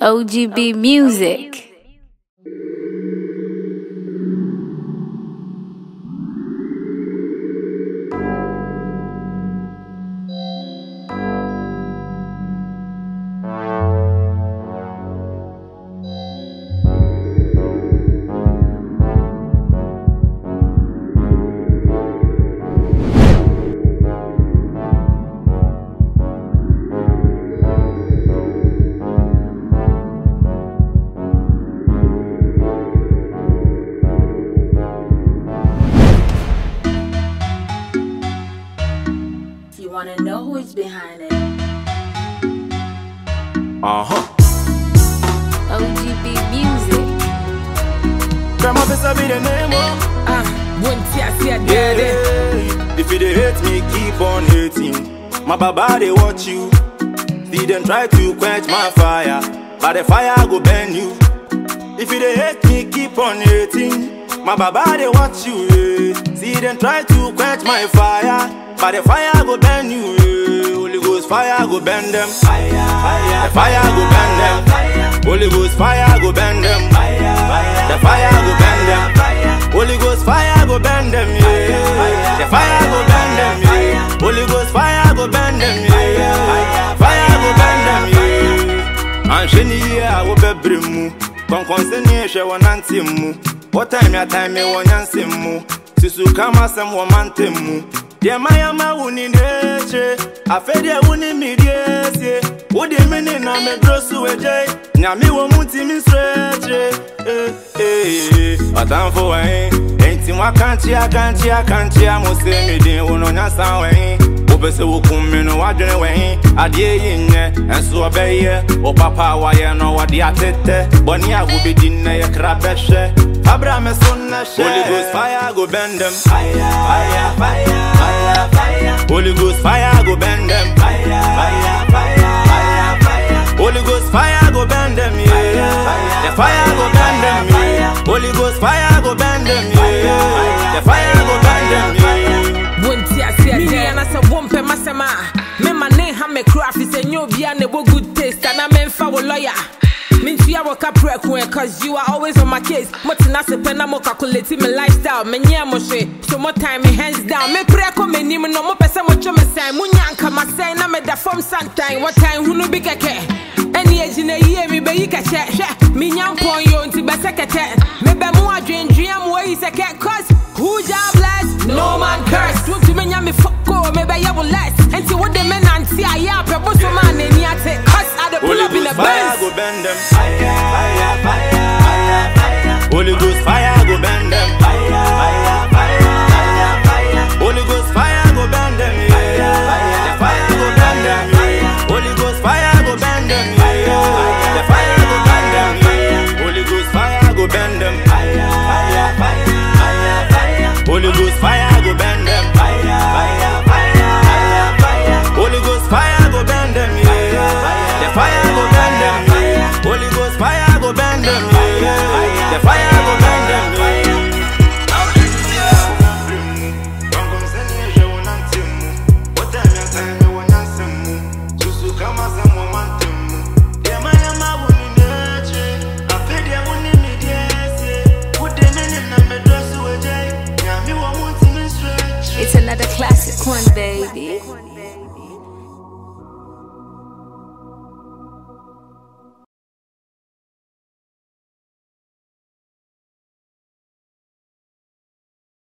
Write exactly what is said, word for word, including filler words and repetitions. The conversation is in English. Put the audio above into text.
O G B Music. You wanna know who's behind it? Uh-huh. O G B Music. Grandma, this will be the name, oh. Ah, won't you see a Yeah, daddy? if you dey hate me, keep on hating. My baba, they watch you. See them try to quench my fire, but the fire go burn you. If you dey hate me, keep on hating. My baba, they watch you. Yeah. See them try to quench my fire, but the fire go burn you. Yeah. Holy Ghost fire go burn them. Fire, fire, the fire go burn them. Fire. Holy Ghost fire go burn them. Fire, fire, the fire go burn them. Fire. Holy Ghost fire go burn them. Yeah. The fire go burn them. Yeah. Holy Ghost fire go burn them. Yeah. Fire go burn them. Yeah. And she need I will be brimu. Kon konsenye she wananti mu. What time ya time me wanyansi mu. Sisu kama sem wamante mu. Dear Maya Mawuni Nature, I fed ya wuni medias, what do you mean in a medrosu a jay? Nami won't me stretch, eh, eh, a time for a ain't in my country, I can't, I can't, I must say me, dear, one on your sound. Obese will come in no wadre way, a dear in and so obey ye, or papa, why I know what the atete, Bonia will be dinner, a crabeshe, Abra me sunna she. Holy Ghost fire go bend them. Fire, fire, fire, fire, fire. Holy Ghost fire go bend them. Fire, fire, fire, fire, fire. Holy Ghost fire go bend them, yeah. The fire go bend them, yeah. Holy Ghost fire go bend them, yeah. The fire go bend them, yeah. Won't you see a daddy? And I said, won't pay my sema. Me my name have me craft is a new be and a good taste, and I'm in for a lawyer. Means you are a prep cause you are always on my case. Much not a pen, I'm calculating my lifestyle. Many amoshe, so more time, me hands down. Me pray come in, no more person, what you may say. Munyanka, my say, I'm at the form sometime. What time, who no big a care? Any age in a year, me be a chat. Me young point, you on to be secretary. Maybe more dream, dream, where is a cat cause who job bless? No man curse. Don't you mean me fuck go, maybe I will less. And see what the men and see, I have a boss of man in here. Cause I the pull up in the best. Go bend them. Fire, fire, fire, fire, fire. Holy Ghost fire go bend them.